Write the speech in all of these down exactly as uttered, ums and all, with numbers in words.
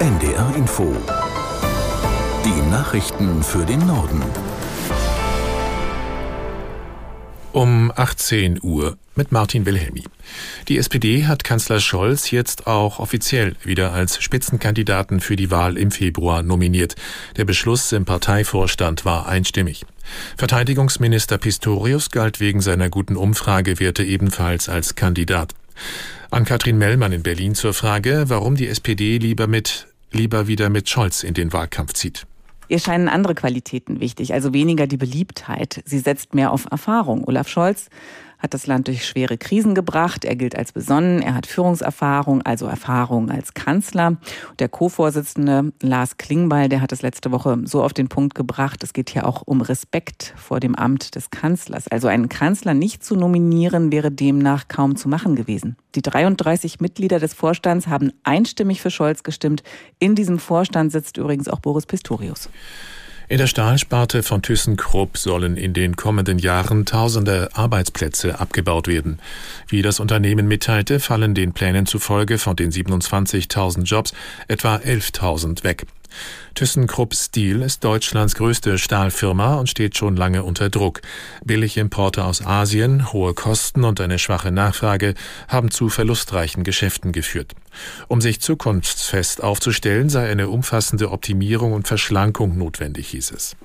N D R Info. Die Nachrichten für den Norden. Um achtzehn Uhr mit Martin Wilhelmi. Die S P D hat Kanzler Scholz jetzt auch offiziell wieder als Spitzenkandidaten für die Wahl im Februar nominiert. Der Beschluss im Parteivorstand war einstimmig. Verteidigungsminister Pistorius galt wegen seiner guten Umfragewerte ebenfalls als Kandidat. Ann-Kathrin Mellmann in Berlin zur Frage, warum die S P D lieber mit, lieber wieder mit Scholz in den Wahlkampf zieht. Ihr scheinen andere Qualitäten wichtig, also weniger die Beliebtheit. Sie setzt mehr auf Erfahrung. Olaf Scholz hat das Land durch schwere Krisen gebracht. Er gilt als besonnen. Er hat Führungserfahrung, also Erfahrung als Kanzler. Der Co-Vorsitzende Lars Klingbeil, der hat es letzte Woche so auf den Punkt gebracht, es geht hier auch um Respekt vor dem Amt des Kanzlers. Also einen Kanzler nicht zu nominieren, wäre demnach kaum zu machen gewesen. Die dreiunddreißig Mitglieder des Vorstands haben einstimmig für Scholz gestimmt. In diesem Vorstand sitzt übrigens auch Boris Pistorius. In der Stahlsparte von ThyssenKrupp sollen in den kommenden Jahren tausende Arbeitsplätze abgebaut werden. Wie das Unternehmen mitteilte, fallen den Plänen zufolge von den siebenundzwanzigtausend Jobs etwa elftausend weg. ThyssenKrupp Steel ist Deutschlands größte Stahlfirma und steht schon lange unter Druck. Billigimporte aus Asien, hohe Kosten und eine schwache Nachfrage haben zu verlustreichen Geschäften geführt. Um sich zukunftsfest aufzustellen, sei eine umfassende Optimierung und Verschlankung notwendig, hieß es.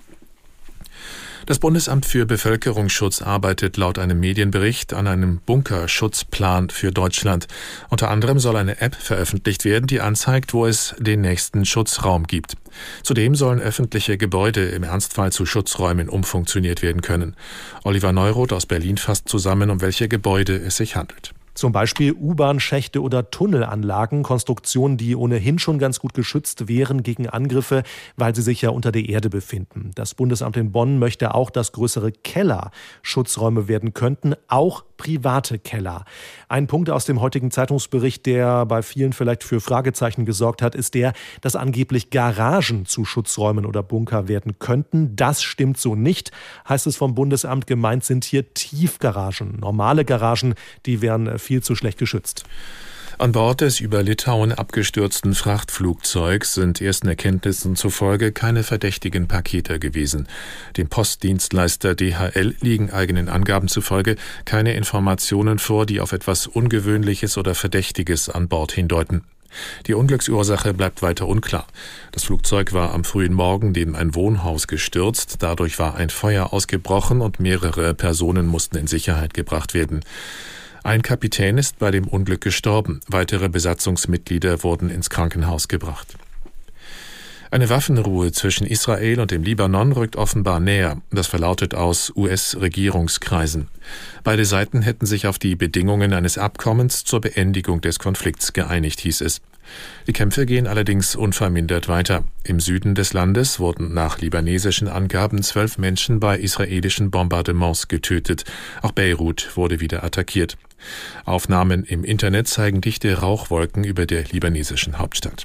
Das Bundesamt für Bevölkerungsschutz arbeitet laut einem Medienbericht an einem Bunkerschutzplan für Deutschland. Unter anderem soll eine App veröffentlicht werden, die anzeigt, wo es den nächsten Schutzraum gibt. Zudem sollen öffentliche Gebäude im Ernstfall zu Schutzräumen umfunktioniert werden können. Oliver Neuroth aus Berlin fasst zusammen, um welche Gebäude es sich handelt. Zum Beispiel U-Bahn-Schächte oder Tunnelanlagen, Konstruktionen, die ohnehin schon ganz gut geschützt wären gegen Angriffe, weil sie sich ja unter der Erde befinden. Das Bundesamt in Bonn möchte auch, dass größere Keller Schutzräume werden könnten, auch private Keller. Ein Punkt aus dem heutigen Zeitungsbericht, der bei vielen vielleicht für Fragezeichen gesorgt hat, ist der, dass angeblich Garagen zu Schutzräumen oder Bunker werden könnten. Das stimmt so nicht, heißt es vom Bundesamt. Gemeint sind hier Tiefgaragen. Normale Garagen, die wären viel zu schlecht geschützt. An Bord des über Litauen abgestürzten Frachtflugzeugs sind ersten Erkenntnissen zufolge keine verdächtigen Pakete gewesen. Dem Postdienstleister D H L liegen eigenen Angaben zufolge keine Informationen vor, die auf etwas Ungewöhnliches oder Verdächtiges an Bord hindeuten. Die Unglücksursache bleibt weiter unklar. Das Flugzeug war am frühen Morgen neben ein Wohnhaus gestürzt. Dadurch war ein Feuer ausgebrochen und mehrere Personen mussten in Sicherheit gebracht werden. Ein Kapitän ist bei dem Unglück gestorben. Weitere Besatzungsmitglieder wurden ins Krankenhaus gebracht. Eine Waffenruhe zwischen Israel und dem Libanon rückt offenbar näher. Das verlautet aus U S-Regierungskreisen. Beide Seiten hätten sich auf die Bedingungen eines Abkommens zur Beendigung des Konflikts geeinigt, hieß es. Die Kämpfe gehen allerdings unvermindert weiter. Im Süden des Landes wurden nach libanesischen Angaben zwölf Menschen bei israelischen Bombardements getötet. Auch Beirut wurde wieder attackiert. Aufnahmen im Internet zeigen dichte Rauchwolken über der libanesischen Hauptstadt.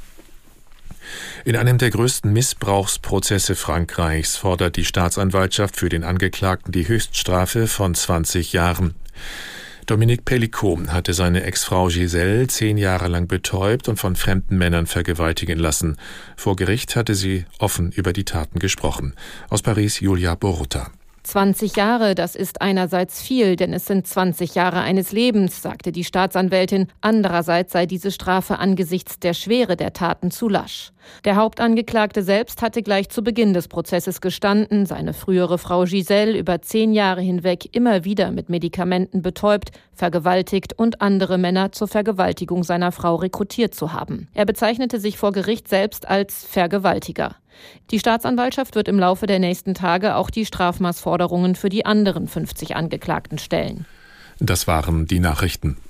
In einem der größten Missbrauchsprozesse Frankreichs fordert die Staatsanwaltschaft für den Angeklagten die Höchststrafe von zwanzig Jahren. Dominique Pellicot hatte seine Ex-Frau Giselle zehn Jahre lang betäubt und von fremden Männern vergewaltigen lassen. Vor Gericht hatte sie offen über die Taten gesprochen. Aus Paris Julia Borutta. zwanzig Jahre, das ist einerseits viel, denn es sind zwanzig Jahre eines Lebens, sagte die Staatsanwältin. Andererseits sei diese Strafe angesichts der Schwere der Taten zu lasch. Der Hauptangeklagte selbst hatte gleich zu Beginn des Prozesses gestanden, seine frühere Frau Giselle über zehn Jahre hinweg immer wieder mit Medikamenten betäubt, vergewaltigt und andere Männer zur Vergewaltigung seiner Frau rekrutiert zu haben. Er bezeichnete sich vor Gericht selbst als Vergewaltiger. Die Staatsanwaltschaft wird im Laufe der nächsten Tage auch die Strafmaßforderungen für die anderen fünfzig Angeklagten stellen. Das waren die Nachrichten.